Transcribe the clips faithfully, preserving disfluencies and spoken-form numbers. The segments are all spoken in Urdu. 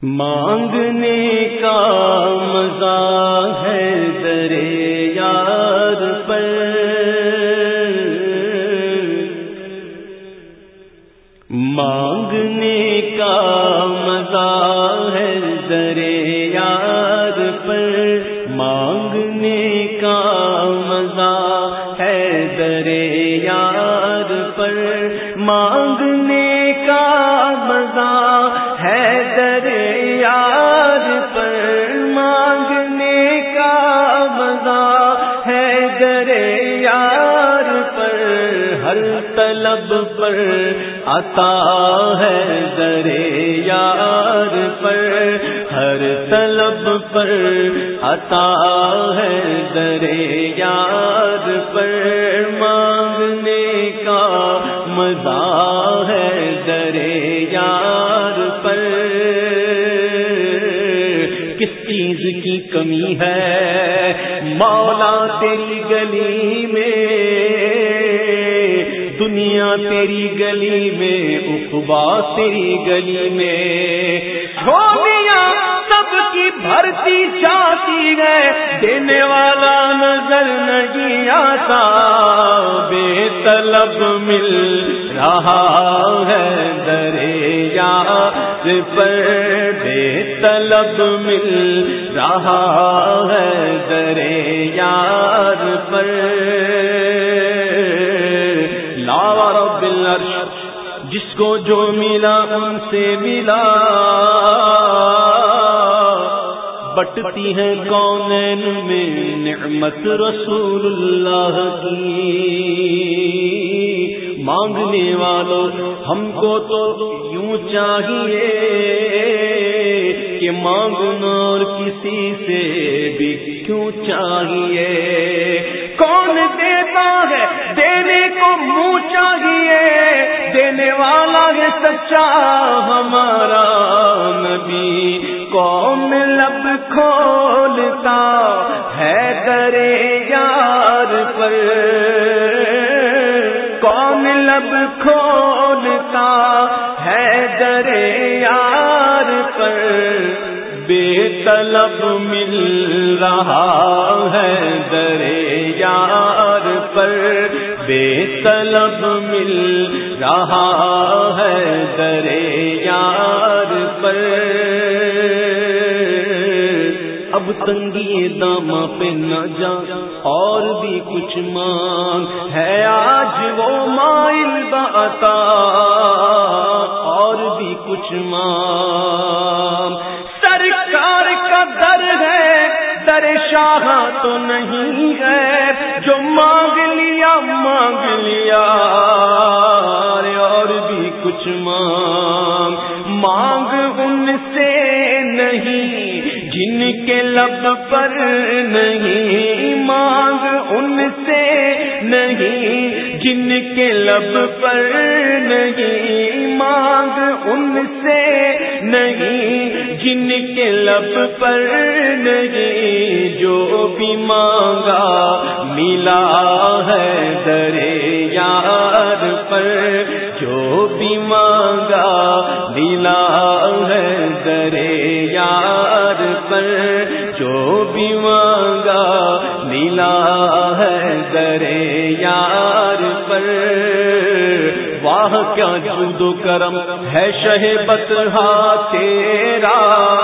مانگنے کا مزہ ہے درے یار پر، مانگنے کا مزہ ہے درے یار پر، مانگنے کا مزہ ہے درے یار پر، مانگنے کا مزہ ہے درے یار پر، مانگنے کا مزہ ہے درے یار پر، ہر طلب پر عطا ہے درے یار پر، ہر طلب پر عطا ہے درے یار پر، مانگنے کا مزہ ہے درے یار پر۔ کس چیز کی کمی ہے مولا تیری گلی میں، دنیا تیری گلی میں، عقبا تیری گلی میں، جھولیاں سب کی بھرتی جاتی ہے، دینے والا نظر نہیں آتا، بے طلب مل رہا ہے درے یار پر، بے طلب مل رہا ہے درے یار پر۔ لا رب العرش جس کو جو ملا ان سے ملا، بٹتی ہے کونین میں نعمت رسول اللہ کی، مانگنے والوں ہم کو تو یوں چاہیے کہ مانگنا اور کسی سے بھی کیوں چاہیے، کون دیتا ہے دینے کو منہ چاہیے، دینے والا ہے سچا ہمارا نبی، کون لب کھولتا ہے درے یار پر، کون لب کھولتا ہے درے یار پر، بے طلب مل رہا ہے درے یار پر، بے طلب مل رہا ہے درے یار پر۔ اب تنگی داماں پہ نہ جا اور بھی کچھ مانگ ہے، آج وہ مائل بعطا اور بھی کچھ مانگ، سرکار کا در ہے در شاہ تو نہیں ہے، جو مانگ لیا مانگ لیا، اور بھی کچھ مانگ، مانگ ان سے نہیں جن کے لب پر نہیں، مانگ ان سے نہیں جن کے لب پر نہیں، مانگ ان سے نہیں جن کے لب پر نہیں، جو بھی مانگا ملا ہے درے یار پر، جو بھی مانگا ملا ہے درے یار پر، جو بھی مانگا ملا ہے درے یار پر۔ واہ کیا جود و کرم ہے شہ بطحا تیرا،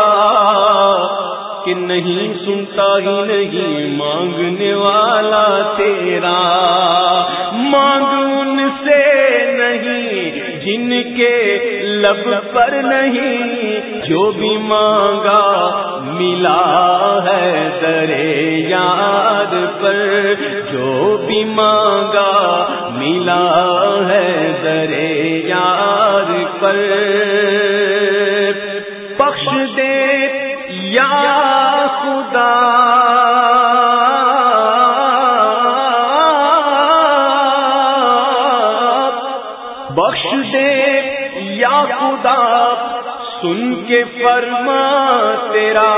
کہ نہیں سنتا ہی نہیں مانگنے والا تیرا، مانگ ان سے نہیں جن کے لب پر نہیں، جو بھی مانگا ملا ہے درے یار پر، جو بھی مانگا ملا ہے درے یار پر۔ بخش دے یا خدا بخش دے یا خدا، سن کے فرما تیرا،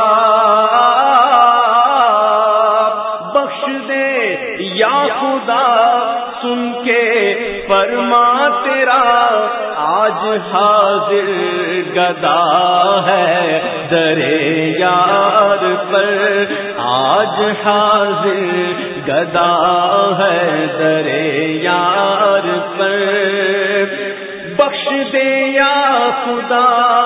بخش دے یا خدا سن کے فرما تیرا، آج آج حاضر گدا ہے در یار پر، آج حاضر گدا ہے در یار پر، بخش دے یا خدا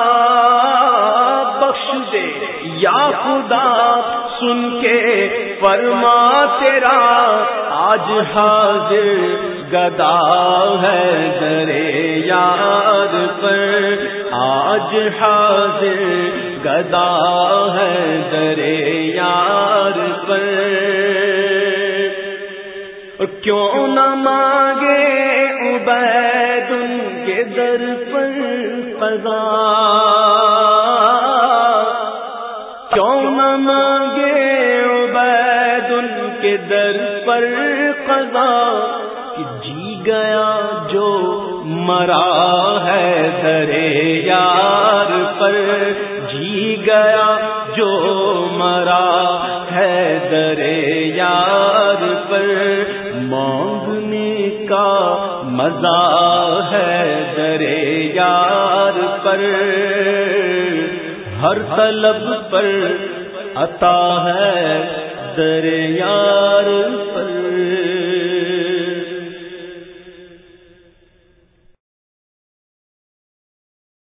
بخش دے یا خدا سن کے فرما تیرا، آج حاضر گدا ہے در یار پر، آج حاضر گدا ہے در یار پر، کیوں نہ مانگے عبید ان کے در پر قضا، کیوں نہ مانگے عبید ان کے در پر قضا، کہ جی گیا جو مرا ہے در یار پر، جی گیا جو مرا ہے در یار پر، مانگنے کا مزہ ہے در یار پر، ہر طلب پر عطا ہے در یار